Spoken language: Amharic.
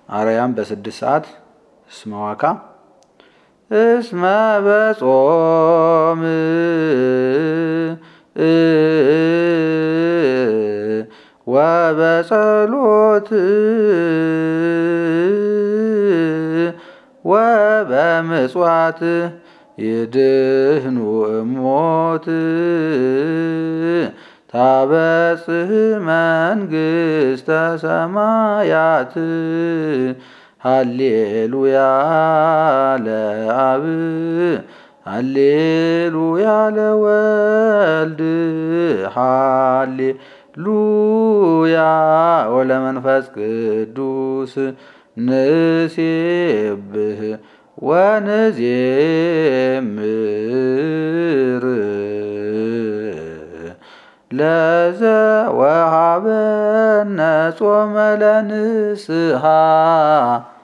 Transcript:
አርያም በ6 ሰዓት እስመ ዋካ እስመ በጾም ወበጸሎት ወበምጽዋት ይድህኑ እሞት ታበጽሕ መንግሥተ ሰማያት ሃሌሉያ ለአብ ሃሌሉያ ለወልድ ሃሌሉያ ወለመንፈስ ቅዱስ ንሴብህ ወንዜምር ለዘወሃበነ ጾመ ለንስሐ